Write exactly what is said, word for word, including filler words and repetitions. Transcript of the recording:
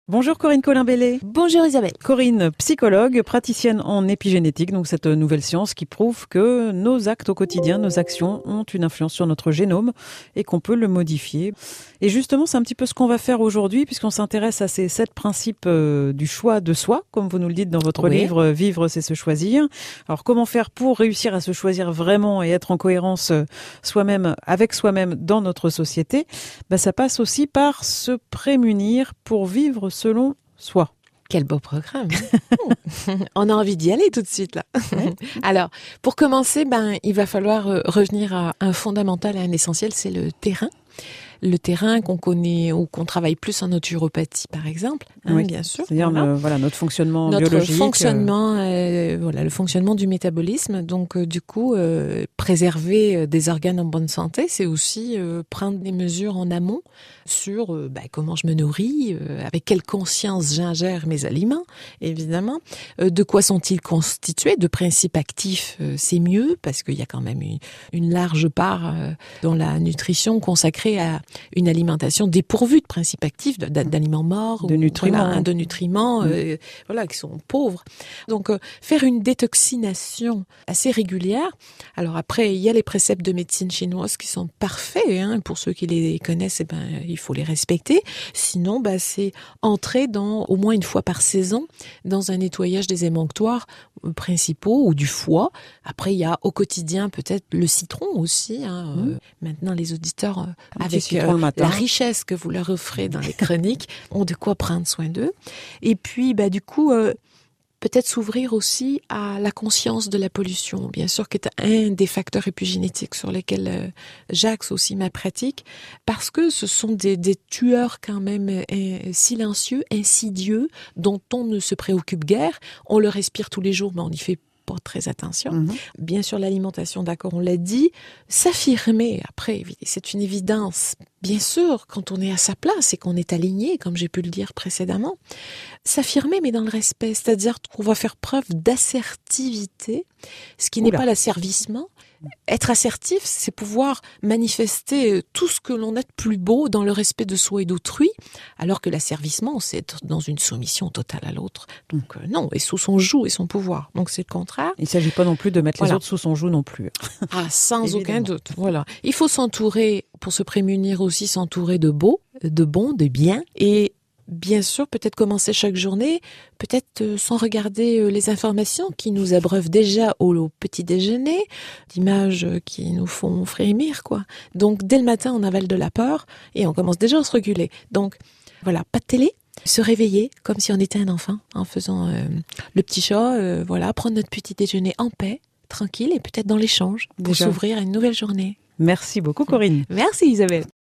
Bonjour Corinne Colin-Bellé. Bonjour Isabelle. Corinne, psychologue, praticienne en épigénétique, donc cette nouvelle science qui prouve que nos actes au quotidien, nos actions ont une influence sur notre génome et qu'on peut le modifier. Et justement, c'est un petit peu ce qu'on va faire aujourd'hui puisqu'on s'intéresse à ces sept principes euh, du choix de soi, comme vous nous le dites dans votre Oui. livre « Vivre, c'est se choisir ». Alors, comment faire pour réussir à se choisir vraiment et être en cohérence euh, soi-même, avec soi-même dans notre société? Ben, ça passe aussi par se prémunir pour vivre selon soi. Quel beau programme. On a envie d'y aller tout de suite là. Alors, pour commencer, ben, il va falloir revenir à un fondamental et un essentiel, c'est le terrain. Le terrain qu'on connaît ou qu'on travaille plus en naturopathie, par exemple, hein, oui, bien sûr. C'est-à-dire voilà. le, voilà, notre fonctionnement notre biologique. fonctionnement, euh, voilà, le fonctionnement du métabolisme. Donc, euh, du coup, euh, préserver des organes en bonne santé, c'est aussi euh, prendre des mesures en amont sur euh, bah, comment je me nourris, euh, avec quelle conscience j'ingère mes aliments, évidemment. Euh, de quoi sont-ils constitués? De principes actifs, euh, c'est mieux parce qu'il y a quand même une, une large part euh, dans la nutrition consacrée à une alimentation dépourvue de principes actifs, d'aliments morts, de ou, nutriments, voilà, de nutriments, mmh. euh, voilà, qui sont pauvres. Donc, euh, faire une détoxination assez régulière. Alors après, il y a les préceptes de médecine chinoise qui sont parfaits, hein, pour ceux qui les connaissent, eh ben, il faut les respecter. Sinon, bah, c'est entrer dans au moins une fois par saison dans un nettoyage des émonctoires principaux ou du foie. Après, il y a au quotidien peut-être le citron aussi. Hein. Mmh. Euh, maintenant, les auditeurs, euh, avec euh, la richesse que vous leur offrez dans les chroniques, ont de quoi prendre soin d'eux. Et puis, bah, du coup, euh, peut-être s'ouvrir aussi à la conscience de la pollution, bien sûr, qui est un des facteurs épigénétiques sur lesquels euh, j'axe aussi ma pratique, parce que ce sont des, des tueurs quand même euh, silencieux, insidieux, dont on ne se préoccupe guère. On le respire tous les jours, mais on y fait pas très attention. Mmh. Bien sûr, l'alimentation, d'accord, on l'a dit. S'affirmer, après, c'est une évidence. Bien sûr, quand on est à sa place et qu'on est aligné, comme j'ai pu le dire précédemment, s'affirmer, mais dans le respect, c'est-à-dire qu'on va faire preuve d'assertivité, ce qui Oula. n'est pas l'asservissement. Être assertif, c'est pouvoir manifester tout ce que l'on a de plus beau dans le respect de soi et d'autrui, alors que l'asservissement, c'est être dans une soumission totale à l'autre. Donc euh, non, et sous son joug et son pouvoir. Donc c'est le contraire. Il ne s'agit pas non plus de mettre voilà. les autres sous son joug non plus. Ah, sans aucun doute. Voilà. Il faut s'entourer, pour se prémunir aussi, s'entourer de beau, de bon, de bien, et bien sûr, peut-être commencer chaque journée, peut-être euh, sans regarder euh, les informations qui nous abreuvent déjà au, au petit déjeuner, d'images euh, qui nous font frémir, quoi. Donc, dès le matin, on avale de la peur et on commence déjà à se réguler. Donc, voilà, pas de télé, se réveiller comme si on était un enfant en faisant euh, le petit chat, euh, voilà, prendre notre petit déjeuner en paix, tranquille et peut-être dans l'échange pour déjà. s'ouvrir à une nouvelle journée. Merci beaucoup, Corinne. Merci, Isabelle.